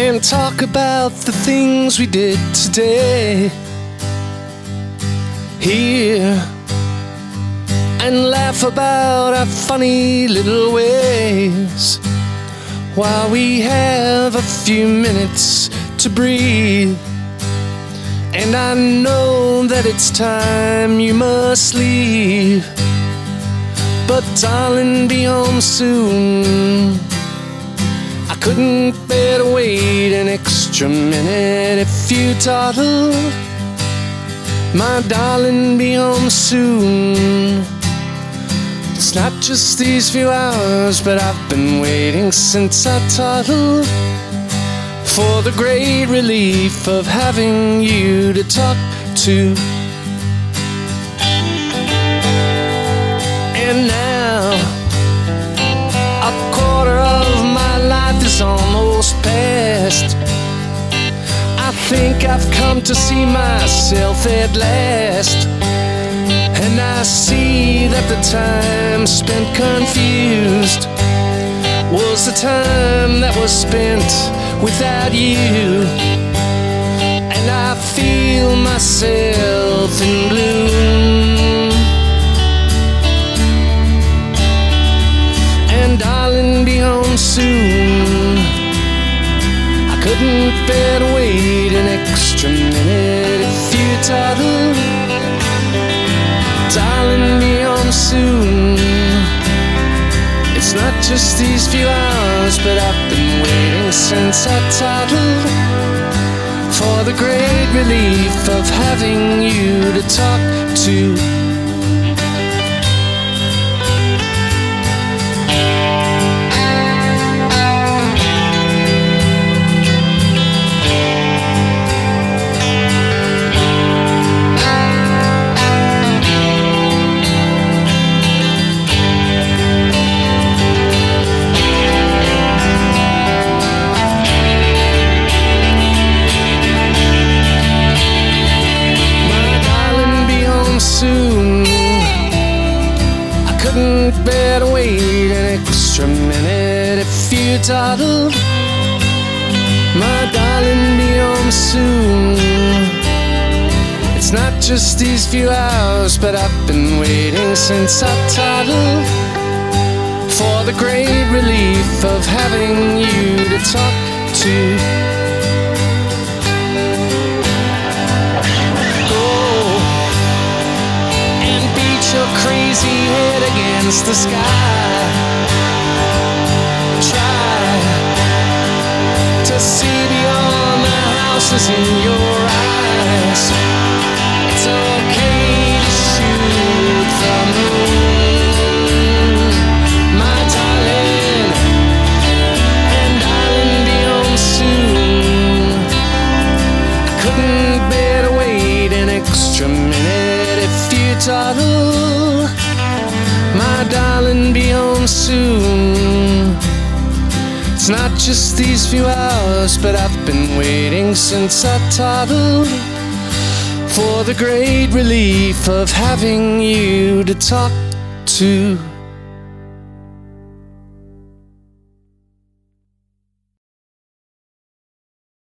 and talk about the things we did today. Here and laugh about our funny little ways while we have a few minutes to breathe. And I know that it's time you must leave, but darling, be home soon. I couldn't bear to wait an extra minute if you dawdled. My darling, be home soon. It's not just these few hours, but I've been waiting since I toddled, for the great relief of having you to talk to. And now a quarter of my life is almost past. I think I've come to see myself at last, and I see that the time spent confused was the time that was spent without you. And I feel myself in bloom. And darling, be home soon. I couldn't bear to wait an extra minute if you toddle. Darling, be home soon. It's not just these few hours, but I've been waiting since I toddled, for the great relief of having you to talk to. Soon, I couldn't bear to wait an extra minute if you toddled. My darling, be home soon. It's not just these few hours, but I've been waiting since I toddled, for the great relief of having you to talk to. Your crazy head against the sky. Try to see beyond the houses in your eyes. It's okay to shoot the moon, my darling. And darling, be home soon. I couldn't bear to wait an extra minute if you toddle. My darling, be home soon. It's not just these few hours, but I've been waiting since I toddled, for the great relief of having you to talk to.